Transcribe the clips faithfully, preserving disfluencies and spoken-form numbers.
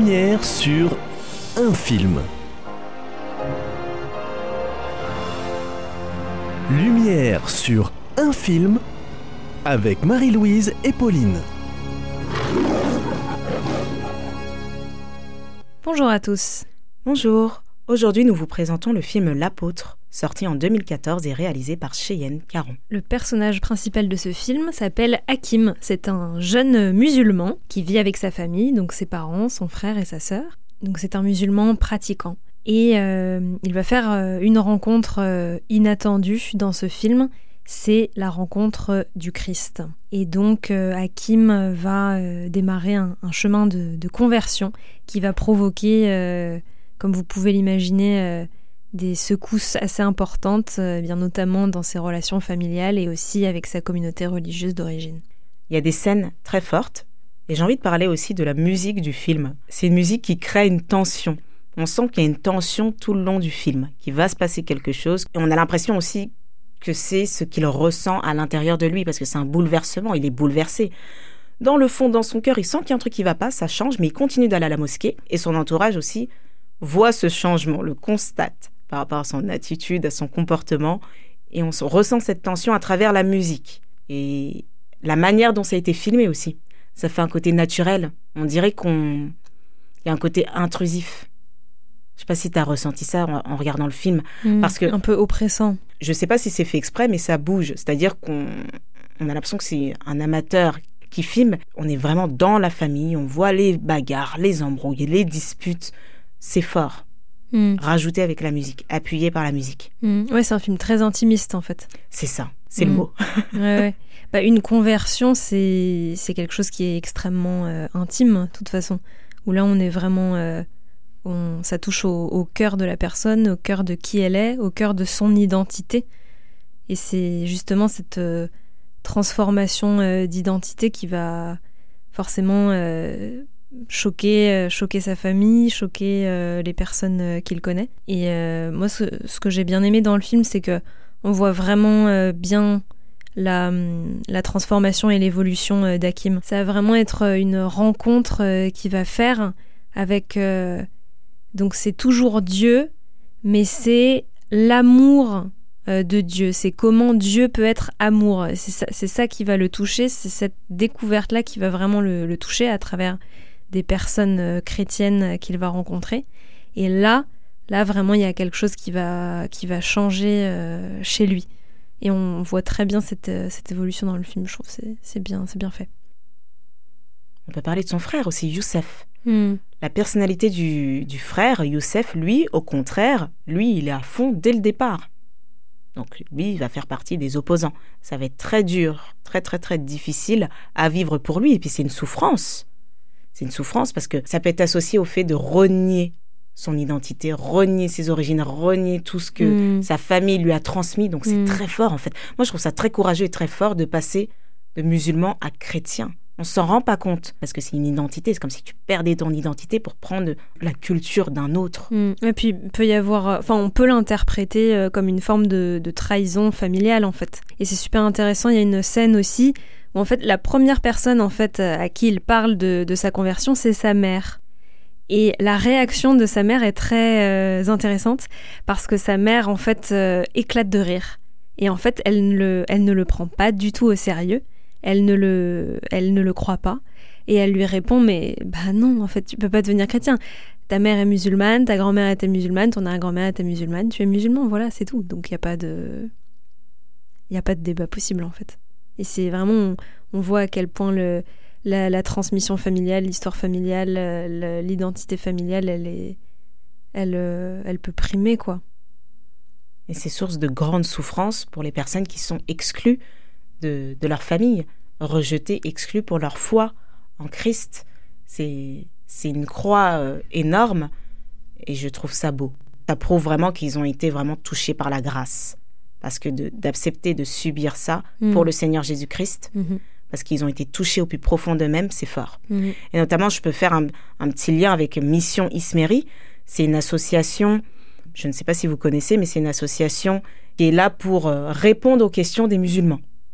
Lumière sur un film. Lumière sur un film avec Marie-Louise et Pauline. Bonjour à tous. Bonjour. Aujourd'hui, nous vous présentons le film L'Apôtre, sorti en deux mille quatorze et réalisé par Cheyenne Caron. Le personnage principal de ce film s'appelle Hakim. C'est un jeune musulman qui vit avec sa famille, donc ses parents, son frère et sa sœur. Donc c'est un musulman pratiquant. Et euh, il va faire euh, une rencontre euh, inattendue dans ce film, c'est la rencontre du Christ. Et donc euh, Hakim va euh, démarrer un, un chemin de, de conversion qui va provoquer, euh, comme vous pouvez l'imaginer, euh, des secousses assez importantes, euh, bien notamment dans ses relations familiales et aussi avec sa communauté religieuse d'origine. Il y a des scènes très fortes et j'ai envie de parler aussi de la musique du film. C'est une musique qui crée une tension. On sent qu'il y a une tension tout le long du film, qu'il va se passer quelque chose. Et on a l'impression aussi que c'est ce qu'il ressent à l'intérieur de lui, parce que c'est un bouleversement, il est bouleversé. Dans le fond, dans son cœur, il sent qu'il y a un truc qui ne va pas, ça change, mais il continue d'aller à la mosquée. Et son entourage aussi voit ce changement, le constate par rapport à son attitude, à son comportement. Et on ressent cette tension à travers la musique. Et la manière dont ça a été filmé aussi. Ça fait un côté naturel. On dirait qu'on... Il y a un côté intrusif. Je ne sais pas si tu as ressenti ça en, en regardant le film. Mmh, parce que, un peu oppressant. Je ne sais pas si c'est fait exprès, mais ça bouge. C'est-à-dire qu'on on a l'impression que c'est un amateur qui filme. On est vraiment dans la famille. On voit les bagarres, les embrouilles, les disputes. C'est fort. Mmh. Rajouté avec la musique, appuyé par la musique. Mmh. Ouais, c'est un film très intimiste en fait. C'est ça, c'est mmh. le mot. ouais, ouais. Bah, une conversion, c'est, c'est quelque chose qui est extrêmement euh, intime, de toute façon. Où là, on est vraiment... Euh, on, ça touche au, au cœur de la personne, au cœur de qui elle est, au cœur de son identité. Et c'est justement cette euh, transformation euh, d'identité qui va forcément euh, choquer, euh, choquer sa famille, choquer euh, les personnes euh, qu'il connaît. Et euh, moi, ce, ce que j'ai bien aimé dans le film, c'est que on voit vraiment euh, bien la, la transformation et l'évolution euh, d'Hakim. Ça va vraiment être une rencontre euh, qu'il va faire avec... Euh, donc c'est toujours Dieu, mais c'est l'amour euh, de Dieu. C'est comment Dieu peut être amour. C'est ça, c'est ça qui va le toucher, c'est cette découverte-là qui va vraiment le, le toucher à travers des personnes euh, chrétiennes qu'il va rencontrer. Et là, là vraiment, il y a quelque chose qui va, qui va changer euh, chez lui. Et on voit très bien cette, cette évolution dans le film, je trouve. C'est, c'est, bien, c'est bien fait. On peut parler de son frère aussi, Youssef. Mm. La personnalité du, du frère, Youssef, lui, au contraire, lui, il est à fond dès le départ. Donc lui, il va faire partie des opposants. Ça va être très dur, très très très difficile à vivre pour lui. Et puis c'est une souffrance. C'est une souffrance parce que ça peut être associé au fait de renier son identité, renier ses origines, renier tout ce que mm. sa famille lui a transmis. Donc c'est mm. très fort en fait. Moi, je trouve ça très courageux et très fort de passer de musulman à chrétien. On s'en rend pas compte, parce que c'est une identité, c'est comme si tu perdais ton identité pour prendre la culture d'un autre. Mmh. Et puis, il peut y avoir... Enfin, on peut l'interpréter euh, comme une forme de, de trahison familiale, en fait. Et c'est super intéressant, il y a une scène aussi où, en fait, la première personne, en fait, à qui il parle de, de sa conversion, c'est sa mère. Et la réaction de sa mère est très euh, intéressante, parce que sa mère, en fait, euh, éclate de rire. Et en fait, elle ne le, elle ne le prend pas du tout au sérieux. Elle ne le, elle ne le croit pas. Et elle lui répond, mais bah non, en fait, tu peux pas devenir chrétien. Ta mère est musulmane, ta grand-mère était musulmane, ton arrière-grand-mère était musulmane, tu es musulman, voilà, c'est tout. Donc il n'y a pas de... Il n'y a pas de débat possible, en fait. Et c'est vraiment... On, on voit à quel point le, la, la transmission familiale, l'histoire familiale, la, l'identité familiale, elle est... Elle, elle peut primer, quoi. Et c'est source de grande souffrance pour les personnes qui sont exclues De, de leur famille, rejetés, exclus pour leur foi en Christ. C'est, c'est une croix euh, énorme et je trouve ça beau. Ça prouve vraiment qu'ils ont été vraiment touchés par la grâce. Parce que de, d'accepter de subir ça mmh. pour le Seigneur Jésus-Christ, mmh. parce qu'ils ont été touchés au plus profond d'eux-mêmes, c'est fort. Mmh. Et notamment, je peux faire un, un petit lien avec Mission Ismeri. C'est une association, je ne sais pas si vous connaissez, mais c'est une association qui est là pour euh, répondre aux questions des musulmans.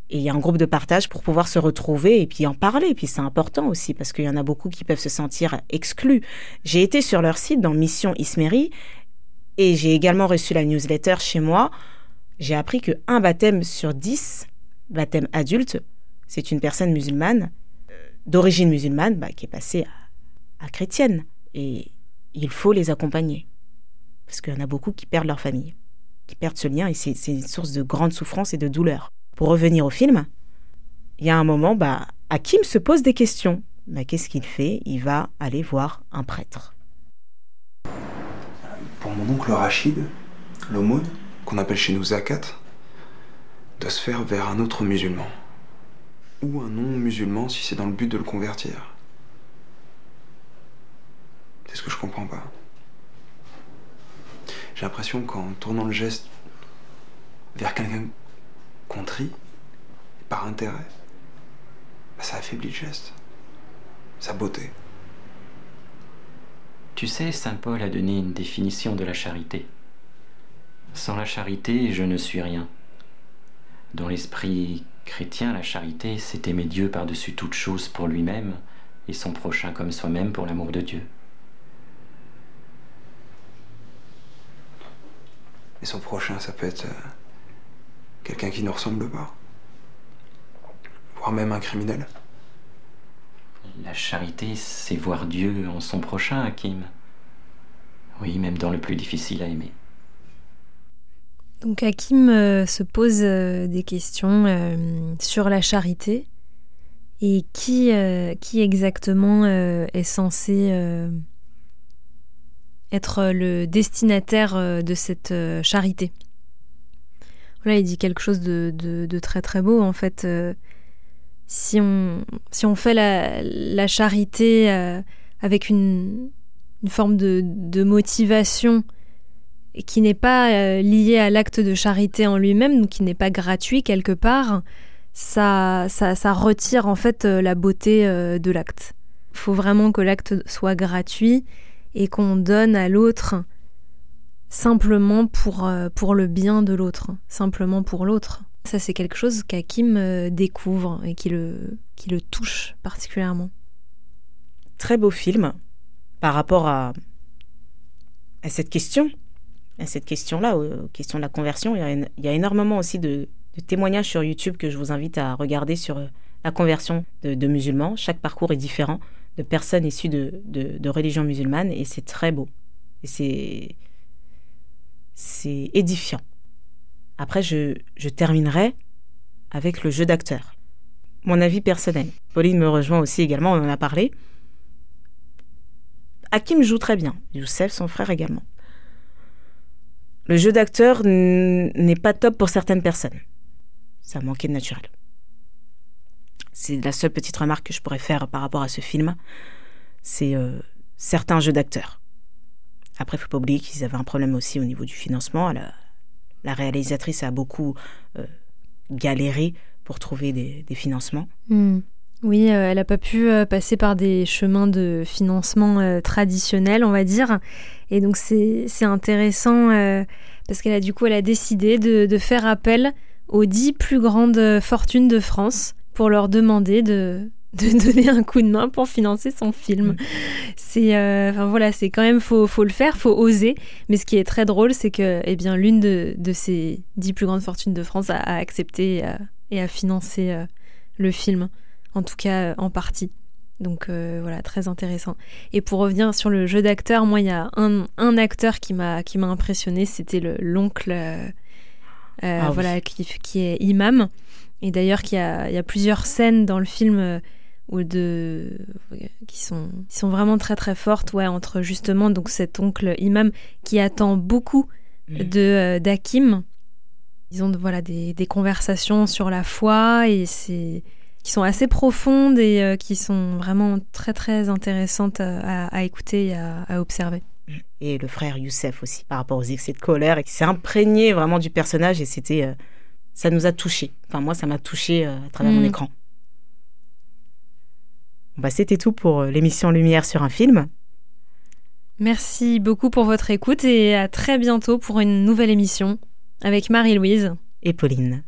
Et il y a un groupe de partage pour pouvoir se retrouver et puis en parler. Et puis c'est important aussi parce qu'il y en a beaucoup qui peuvent se sentir exclus. J'ai été sur leur site dans Mission Ismeri et j'ai également reçu la newsletter chez moi. J'ai appris qu'un baptême sur dix, baptême adulte, c'est une personne musulmane, d'origine musulmane, bah, qui est passée à, à chrétienne. Et il faut les accompagner. Parce qu'il y en a beaucoup qui perdent leur famille, qui perdent ce lien et c'est, c'est une source de grande souffrance et de douleur. Pour revenir au film, il y a un moment, bah, Hakim se pose des questions. Bah, qu'est-ce qu'il fait ? Il va aller voir un prêtre. Pour mon oncle Rachid, l'aumône, qu'on appelle chez nous zakat, doit se faire vers un autre musulman. Ou un non-musulman si c'est dans le but de le convertir. C'est ce que je comprends pas. J'ai l'impression qu'en tournant le geste vers quelqu'un contrit, par intérêt, bah ça affaiblit le geste, sa beauté. Tu sais, saint Paul a donné une définition de la charité. Sans la charité, je ne suis rien. Dans l'esprit chrétien, la charité, c'est aimer Dieu par-dessus toute chose pour lui-même et son prochain comme soi-même pour l'amour de Dieu. Et son prochain, ça peut être euh, quelqu'un qui ne ressemble pas, voire même un criminel. La charité, c'est voir Dieu en son prochain, Hakim. Oui, même dans le plus difficile à aimer. Donc Hakim euh, se pose euh, des questions euh, sur la charité et qui, euh, qui exactement euh, est censé euh, être le destinataire euh, de cette euh, charité. Voilà, il dit quelque chose de, de, de très très beau en fait. Euh, si, on, si on fait la, la charité euh, avec une, une forme de, de motivation qui n'est pas euh, lié à l'acte de charité en lui-même, donc qui n'est pas gratuit quelque part, ça, ça, ça retire en fait euh, la beauté euh, de l'acte. Il faut vraiment que l'acte soit gratuit et qu'on donne à l'autre simplement pour, euh, pour le bien de l'autre, simplement pour l'autre. Ça, c'est quelque chose qu'Hakim euh, découvre et qui le, qui le touche particulièrement. Très beau film par rapport à, à cette question. À cette question-là, aux questions de la conversion. Il y a, une, il y a énormément aussi de, de témoignages sur YouTube que je vous invite à regarder sur la conversion de, de musulmans. Chaque parcours est différent, de personnes issues de, de, de religions musulmanes, et c'est très beau. Et c'est, c'est édifiant. Après, je, je terminerai avec le jeu d'acteur. Mon avis personnel. Pauline me rejoint aussi également, on en a parlé. Hakim joue très bien. Youssef, son frère également. Le jeu d'acteur n'est pas top pour certaines personnes. Ça manquait de naturel. C'est la seule petite remarque que je pourrais faire par rapport à ce film. C'est euh, certains jeux d'acteurs. Après, il ne faut pas oublier qu'ils avaient un problème aussi au niveau du financement. La, la réalisatrice a beaucoup euh, galéré pour trouver des, des financements. Mmh. Oui, euh, elle n'a pas pu euh, passer par des chemins de financement euh, traditionnels, on va dire. Et donc, c'est, c'est intéressant euh, parce qu'elle a du coup, elle a décidé de, de faire appel aux dix plus grandes fortunes de France pour leur demander de, de donner un coup de main pour financer son film. Mmh. C'est, euh, enfin voilà, c'est quand même, faut, faut le faire, faut oser. Mais ce qui est très drôle, c'est que, eh bien, l'une de, de ces dix plus grandes fortunes de France a, a accepté et a, et a financé euh, le film. En tout cas, en partie. Donc euh, voilà, très intéressant. Et pour revenir sur le jeu d'acteur, moi, il y a un, un acteur qui m'a, qui m'a impressionné, c'était le, l'oncle euh, euh, ah, voilà, oui. qui, qui est imam. Et d'ailleurs, il y a, il y a plusieurs scènes dans le film euh, où de, qui, sont, qui sont vraiment très très fortes, ouais, entre justement donc, cet oncle imam qui attend beaucoup mmh. de, euh, d'Hakim. Ils ont voilà, des, des conversations sur la foi et c'est... qui sont assez profondes et euh, qui sont vraiment très très intéressantes à, à écouter et à, à observer. Et le frère Youssef aussi, par rapport aux excès de colère, et qui s'est imprégné vraiment du personnage et c'était, euh, ça nous a touchés. Enfin moi, ça m'a touchée euh, à travers mmh. mon écran. Bah, c'était tout pour l'émission Lumière sur un film. Merci beaucoup pour votre écoute et à très bientôt pour une nouvelle émission avec Marie-Louise et Pauline.